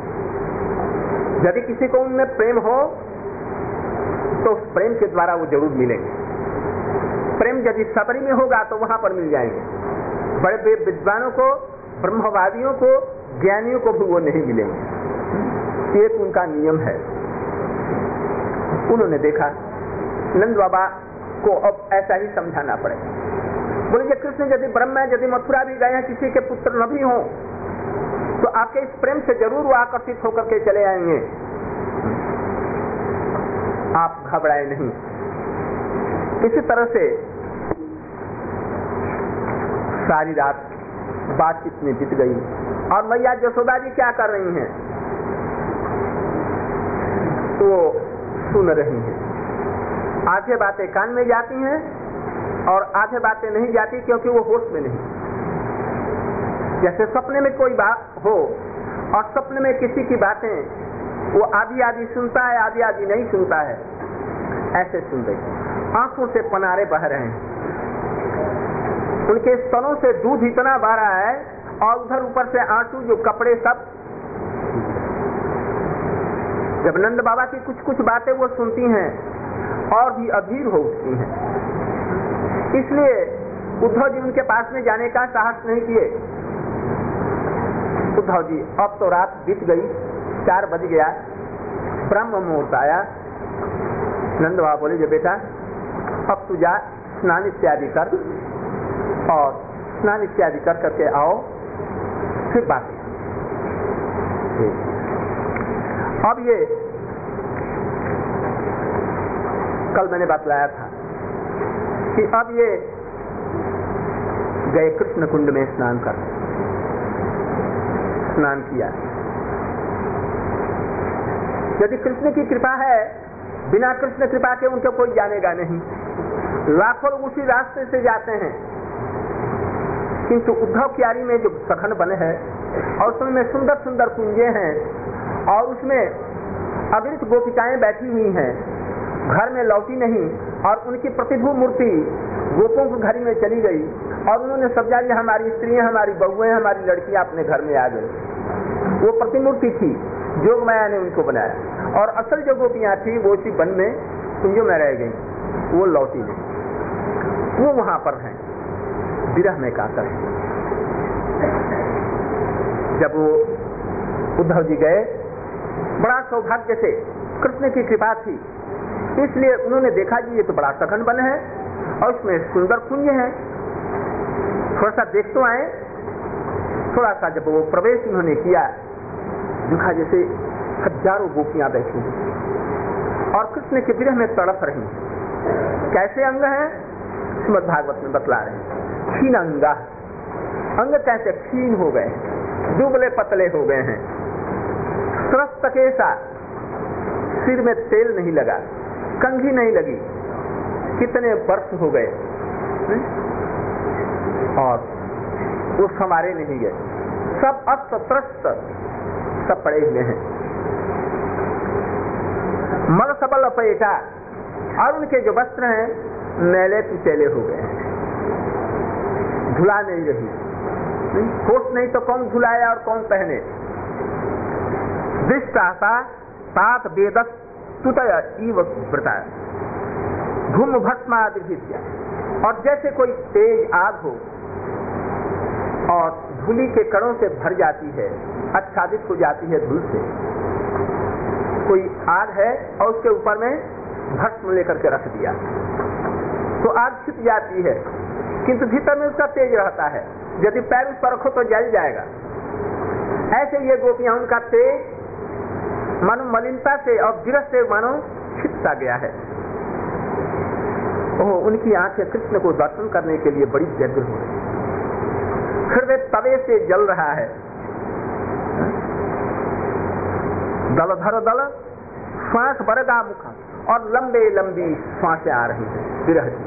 यदि किसी को उनमें प्रेम हो तो उस प्रेम के द्वारा वो जरूर मिलेंगे। प्रेम यदि सबरी में होगा तो वहां पर मिल जाएंगे, बड़े बड़े विद्वानों को, ब्रह्मवादियों को, ज्ञानियों को भी वो नहीं मिलेंगे। एक उनका नियम है। उन्होंने देखा नंद बाबा को अब ऐसा ही समझाना पड़ेगा। बोले ये कृष्ण यदि ब्रह्म है, यदि मथुरा भी गए हैं, किसी के पुत्र न भी हो तो आपके इस प्रेम से जरूर वो आकर्षित होकर के चले आएंगे, आप घबराए नहीं। इसी तरह से सारी रात बातचीत में बीत गई और मैया यशोदा जी क्या कर रही हैं, वो सुन रही हैं। आधे बातें कान में जाती हैं और आधे बातें नहीं जाती क्योंकि वो होश में नहीं। जैसे सपने में कोई बात हो और सपने में किसी की बातें वो आधी आधी सुनता है, आधी आधी नहीं सुनता है, ऐसे सुन रही। आंखों से पनारे बह रहे हैं, उनके स्तनों से दूध इतना बह रहा है और उधर ऊपर से आंसू जो कपड़े सब। जब नंद बाबा की कुछ कुछ बातें वो सुनती हैं और भी अधीर हो उठती हैं, इसलिए उद्धव जी उनके पास में जाने का साहस नहीं किए। उद्धव जी अब तो रात बीत गई, चार बज गया, ब्रह्म मुहूर्त आया। नंद बाबा बोले, जे बेटा अब तू जा स्नान इत्यादि कर और स्नान इत्यादि कर करके आओ, फिर बात। अब ये कल मैंने बतलाया था कि अब ये गए कृष्ण कुंड में स्नान कर, स्नान किया। यदि कृष्ण की कृपा है, बिना कृष्ण कृपा के उनको कोई जानेगा नहीं। लाखों लोग उसी रास्ते से जाते हैं किंतु उद्धव क्यारी में जो सखन बन है और उसमें सुंदर सुंदर कुंजे हैं और उसमें अगणित गोपिकाएं बैठी हुई हैं, घर में लौटी नहीं और उनकी प्रतिभू मूर्ति गोपों की घर में चली गई और उन्होंने समझा कि हमारी स्त्रियां, हमारी बहुएं, हमारी लड़कियां अपने घर में आ गई। वो प्रतिमूर्ति थी, जोग माया ने उनको बनाया और असल जो गोपियां थी वो उसी वन में कुंजों में रह गई, वो लौटी नहीं, वो वहां पर हैं विरह में कातर। जब वो उद्धव जी गए, बड़ा सौभाग्य से कृष्ण की कृपा थी, इसलिए उन्होंने देखा कि ये तो बड़ा सघन वन है और उसमें सुंदर कुंज है, थोड़ा सा देख तो आए। थोड़ा सा जब वो प्रवेश उन्होंने किया, देखा जैसे हजारों गोपियां बैठी हैं और कृष्ण के विरह में तड़प रही हैं। कैसे अंग हैं? श्रीमद् भागवत में बतला रहे हैं, क्षीण अंगा, अंग कैसे क्षीण हो गए, दुबले पतले हो गए हैं, स्रस्त के साथ, सिर में तेल नहीं लगा, कंघी नहीं लगी, कितने वर्ष हो गए और वो संवारे नहीं गए, सब अस्त त्रस्त सब पड़े हुए हैं। मल सबल अपेटा, और उनके जो वस्त्र हैं मैले पिचैले हो गए हैं, धुला नहीं रही, होश नहीं तो कौन धुलाए और कौन पहने। दृष्टासा तात वेदस तुतय इव व्रता, धूम भस्मादिभिद्या, और जैसे कोई तेज आग हो और धूली के कणों से भर जाती है, आच्छादित हो जाती है धूल से। कोई आग है और उसके ऊपर में भस्म लेकर के रख दिया तो आग छिप जाती है, किंतु भीतर में उसका तेज रहता है, यदि पैर उस पर रखो तो जल जाएगा। ऐसे ये गोपियां, उनका तेज मानो मलिनता से और विरह से मानो छिपता गया है। ओह, उनकी आंखें कृष्ण को दर्शन करने के लिए बड़ी व्यग्र हो रही, हृदय तवे से जल रहा है। दल धर दल श्वास बरगा मुख, और लंबे लंबी श्वासें आ रही हैं विरह की।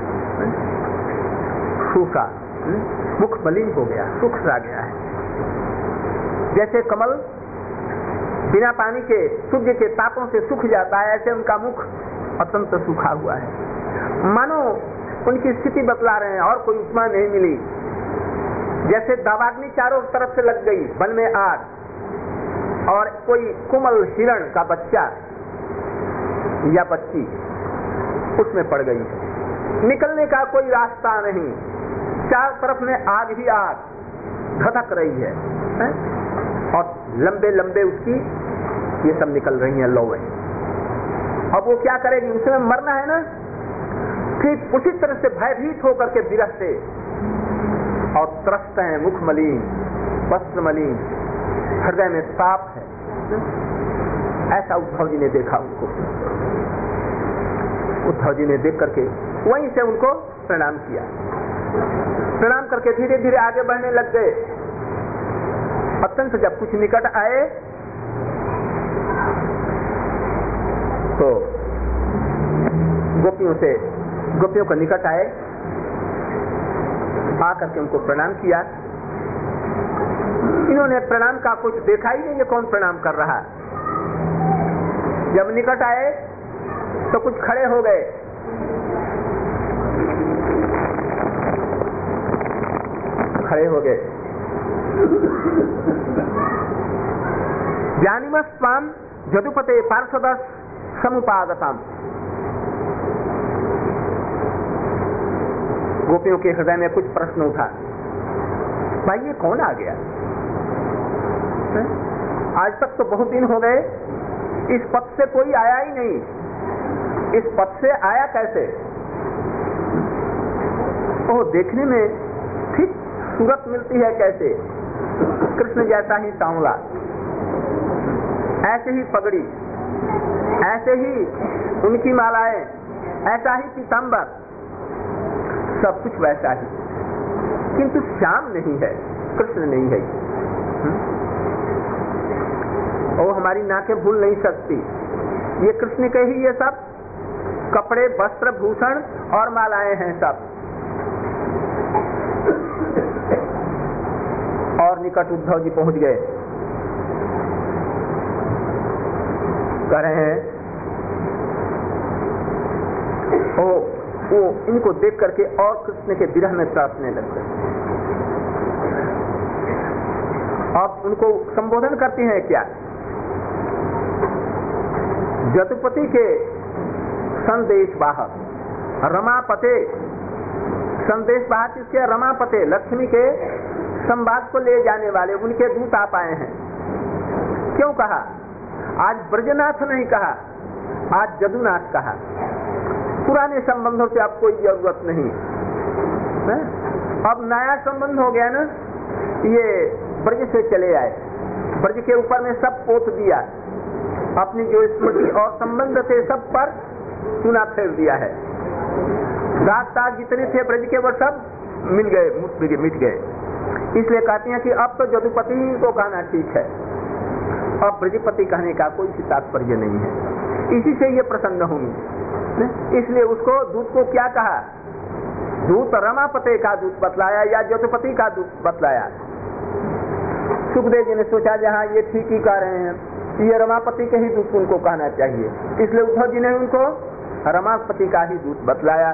सूखा मुख मलिन हो गया, सूख सा गया है। जैसे कमल बिना पानी के सूर्य के तापों से सूख जाता है, ऐसे उनका मुख अत्यंत सूखा हुआ है। मानो उनकी स्थिति बतला रहे हैं और कोई उपमा नहीं मिली। जैसे दावाग्नि चारों तरफ से लग गई, वन में आग और कोई कोमल हिरण का बच्चा या बच्ची उसमें पड़ गई, निकलने का कोई रास्ता नहीं, चार तरफ में आग ही आग धधक रही है, है? और लंबे लंबे उसकी ये सब निकल रही हैं लोवे। अब वो क्या करेगी? उसमें मरना है ना, ठीक उसी तरह से भयभीत होकर के विरह से और त्रस्त है, मुख मलिन, वस्त्र मलिन, हृदय में ताप है। ऐसा उद्धव जी ने देखा उनको। उद्धव जी ने देख करके वहीं से उनको प्रणाम किया, प्रणाम करके धीरे धीरे आगे बढ़ने लग गए। अत्यंत जब कुछ निकट आए तो गोपियों से गोपियों को निकट आए, आकर के उनको प्रणाम किया। इन्होंने प्रणाम का कुछ देखा ही नहीं, ये कौन प्रणाम कर रहा। जब निकट आए तो कुछ खड़े हो गए, खड़े हो गए। जानिमस्त्वाम जदुपते पार्षदस समुपागतम। गोपियों के हृदय में कुछ प्रश्न उठा, भाई ये कौन आ गया? है? आज तक तो बहुत दिन हो गए, इस पथ से कोई आया ही नहीं, इस पथ से आया कैसे? ओह, देखने में ठीक सूरत मिलती है कैसे, कृष्ण जैसा ही सांवला, ऐसे ही पगड़ी, ऐसे ही उनकी मालाएं, ऐसा ही पीतांबर, सब कुछ वैसा ही, किंतु श्याम नहीं है, कृष्ण नहीं है। और हमारी नाकें भूल नहीं सकती, ये कृष्ण के ही ये सब कपड़े, वस्त्र, भूषण और मालाएं हैं सब। निकट उद्धव जी पहुंच गए। कह रहे हैं ओ, वो इनको देख करके और कृष्ण के विरह में तरसने लग गए। अब उनको संबोधन करती हैं क्या? जदुपति के संदेश वाहक, रमापते, संदेश वाहक किसके? रमापते, लक्ष्मी के संवाद को ले जाने वाले उनके दूत आप आए हैं। क्यों कहा? आज ब्रजनाथ नहीं कहा, आज जदुनाथ कहा। पुराने संबंधों से अब कोई जरूरत नहीं है, अब नया संबंध हो गया ना। ये ब्रज से चले आए, ब्रज के ऊपर में सब पोत दिया, अपनी जो स्मृति और संबंध थे सब पर चूना फेर दिया है। दाग ताग जितने थे ब्रज के वो सब मिल गए, मिट गए। इसलिए कहते हैं कि अब तो जदुपति को कहना ठीक है, अब ब्रजपति कहने का कोई तात्पर्य नहीं है। इसी से ये प्रसन्न होंगे। इसलिए उसको दूत को क्या कहा? दूत रमापते का दूत बतलाया या जदुपति का दूत बतलाया। सुखदेव जी ने सोचा जहाँ ये ठीक ही कह रहे हैं, ये रमापति के ही दूत उनको कहना चाहिए, इसलिए उद्धव जी ने उनको रमापति का ही दूत बतलाया।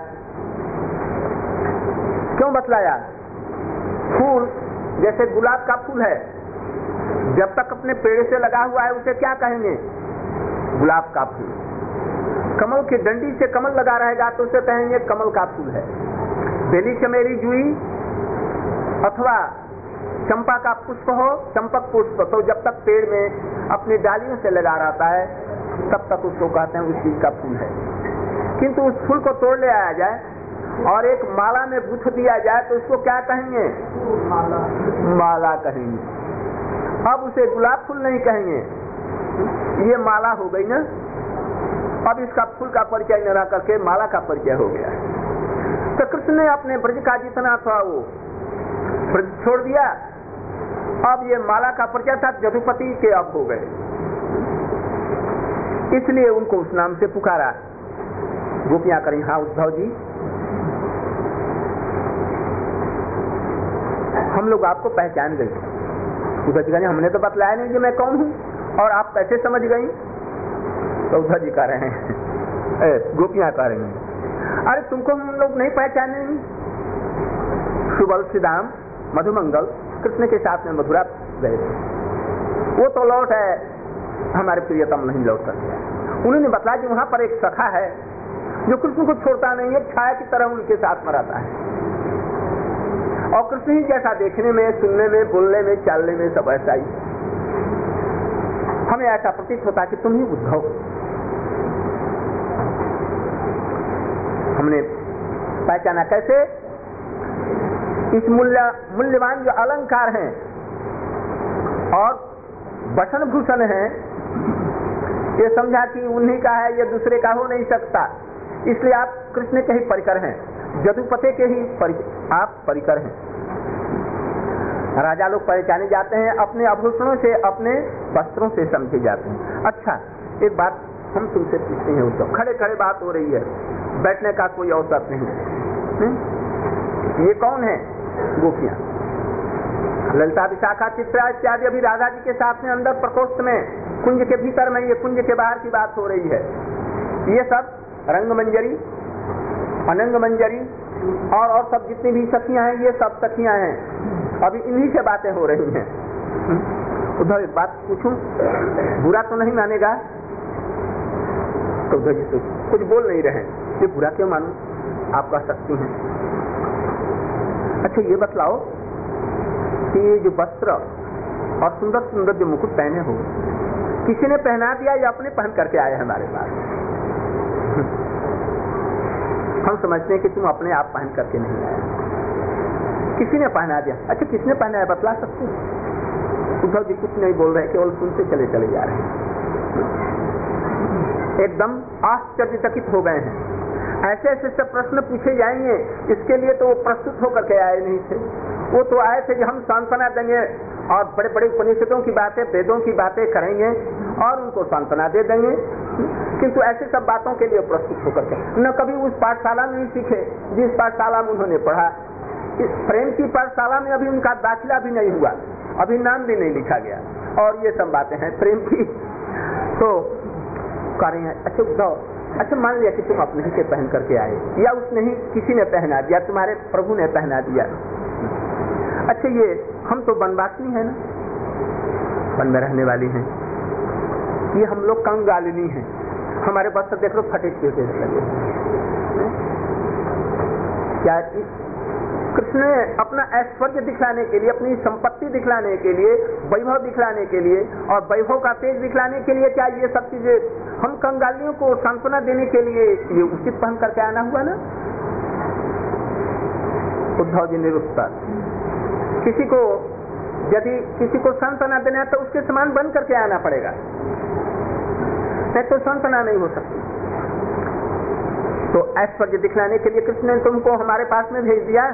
क्यों बतलाया? फूल जैसे गुलाब का फूल है, जब तक अपने पेड़ से लगा हुआ है उसे क्या कहेंगे? गुलाब का फूल। कमल की डंडी से कमल लगा रहेगा तो उसे कहेंगे कमल का फूल है। बेली चमेली जुई अथवा चंपा का पुष्प हो, चंपक पुष्प, तो जब तक पेड़ में अपनी डालियों से लगा रहता है तब तक उसको कहते हैं उस चीज का फूल है। किंतु उस फूल को तोड़ ले आया जाए और एक माला में गुथ दिया जाए तो उसको क्या कहेंगे? माला, माला कहेंगे। अब उसे गुलाब फूल नहीं कहेंगे, ये माला हो गई ना। अब इसका फूल का परिचय न रह करके माला का परिचय हो गया। तो कृष्ण ने अपने ब्रज का जितना था वो ब्रज छोड़ दिया, अब ये माला का परिचय था जदुपति के अब हो गए, इसलिए उनको उस नाम से पुकारा। गोपियां करें हाँ उद्धव जी, हम लोग आपको पहचान गए। उद्धव जी कहें हमने तो बतलाया नहीं कि मैं कौन हूँ और आप कैसे समझ गई? तो उद्धव जी कह रहे हैं, गोपियां कह रही हैं, अरे तुमको हम लोग नहीं पहचाने? सुबल श्रीदाम मधुमंगल कृष्ण के साथ में मथुरा गए थे, वो तो लौट है, हमारे प्रियतम नहीं लौट सकते। उन्होंने बताया कि वहां पर एक सखा है जो कृष्ण को छोड़ता नहीं है, छाया की तरह उनके साथ में रहता है और कृष्ण ही जैसा देखने में, सुनने में, बोलने में, चालने में सब ऐसा ही। हमें ऐसा प्रतीत होता कि तुम ही उद्धव। हमने पहचाना कैसे? इस मूल्य मूल्यवान जो अलंकार हैं और वसन भूषण हैं, ये समझा कि उन्हीं का है, ये दूसरे का हो नहीं सकता, इसलिए आप कृष्ण के ही परिकर हैं, जदुपति के ही आप परिकर हैं। राजा लोग पहचाने जाते हैं अपने आभूषणों से, अपने वस्त्रों से समझे जाते हैं। अच्छा एक बात हम तुमसे पूछते हैं, उद्धव, खड़े खड़े बात हो रही है, बैठने का कोई अवसर नहीं है। ये कौन है? गोपियां, ललिता विशाखा चित्रा इत्यादि अभी राधा जी के साथ में अंदर प्रकोष्ठ में, कुंज के भीतर में, ये कुंज के बाहर की बात हो रही है। ये सब रंगमंजरी, अनंग मंजरी और और सब जितनी भी सखियां हैं, ये सब सखियां हैं, अभी इन्हीं से बातें हो रही हैं। उद्धव एक बात पूछूं, बुरा तो नहीं मानेगा? तो उद्धव जी तो कुछ बोल नहीं रहे, ये बुरा क्यों मानूं, आप कह सकती हैं। अच्छा ये बतलाओ कि ये जो वस्त्र और सुंदर सुंदर जो मुकुट पहने हो, किसी ने पहना दिया या अपने पहन करके आए हमारे पास? हम समझते हैं कि तुम अपने आप पहन करके नहीं आए, किसी ने पहना दिया। अच्छा किसने पहना है बतला सकते हैं? उद्धव जी कुछ नहीं बोल रहे, केवल सुनते चले चले जा रहे हैं, एकदम आश्चर्यचकित हो गए हैं। ऐसे ऐसे सब प्रश्न पूछे जाएंगे, इसके लिए तो वो प्रस्तुत होकर के आए नहीं थे, वो तो आए थे कि हम सांत्वना देंगे और बड़े बड़े उपनिषदों की बातें, वेदों की बातें करेंगे और उनको सांत्वना दे देंगे। किंतु ऐसे सब बातों के लिए प्रस्तुत होकर के न कभी उस पाठशाला में ही सीखे जिस पाठशाला में उन्होंने पढ़ा। इस प्रेम की पाठशाला में अभी उनका दाखिला भी नहीं हुआ, अभी नाम भी नहीं लिखा गया, और ये सब बातें हैं प्रेम की। तो कह रहे हैं अच्छा उद्धव, अच्छा मान लिया कि तुम अपने ही से पहन करके आए, या उसने ही किसी ने पहना दिया, तुम्हारे प्रभु ने पहना दिया। अच्छा ये हम तो वनवासी हैं ना, वन में रहने वाली हैं, ये हम लोग कंगालिनी हैं, हमारे वस्त्र देख लो फटे छिटे लगे। क्या कृष्ण ने अपना ऐश्वर्य दिखलाने के लिए, अपनी संपत्ति दिखलाने के लिए, वैभव दिखलाने के लिए और वैभव का तेज दिखलाने के लिए क्या ये सब चीजें हम कंगालियों को सांत्वना देने के लिए ये उचित पहन करके आना हुआ ना? उद्धव जी निरुत्तर। किसी को यदि किसी को सांत्वना देना है तो उसके समान बन करके आना पड़ेगा, नहीं तो सांत्वना नहीं हो सकती। तो ऐश्वर्य दिखलाने के लिए कृष्ण ने तुमको हमारे पास में भेज दिया।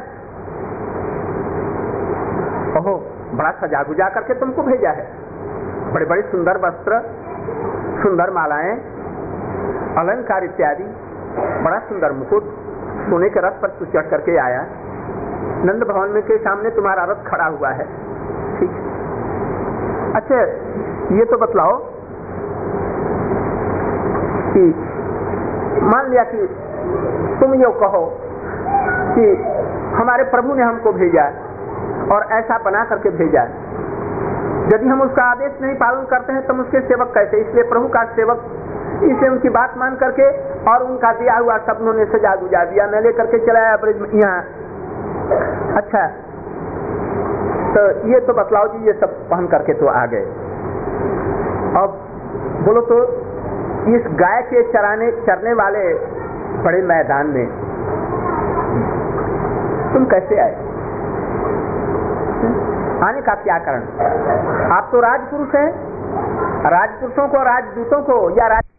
ओहो, बड़ा सजा गुजा करके तुमको भेजा है, बड़े बड़े सुंदर वस्त्र, सुंदर मालाएं, अलंकार इत्यादि, बड़ा सुंदर मुकुट, सोने के रथ पर तू चढ़ करके आया, नंद भवन में के सामने तुम्हारा रथ खड़ा हुआ है। ठीक, अच्छा ये तो बतलाओ कि मान लिया कि तुम ये कहो कि हमारे प्रभु ने हमको भेजा और ऐसा बना करके भेजा, यदि हम उसका आदेश नहीं पालन करते हैं तो उसके सेवक कैसे? इसलिए प्रभु का सेवक इसे उनकी बात मान करके और उनका दिया हुआ सब उन्होंने सजा गुजा दिया, मैं लेकर के चलाया ब्रिज यहाँ। अच्छा तो ये तो बतलाओ जी, ये सब पहन करके तो आ गए। अब बोलो तो इस गाय के चराने चरने वाले बड़े मैदान में तुम कैसे आए? आने का क्या कारण? आप तो राजपुरुष हैं, राजपुरुषों को, राजदूतों को या राज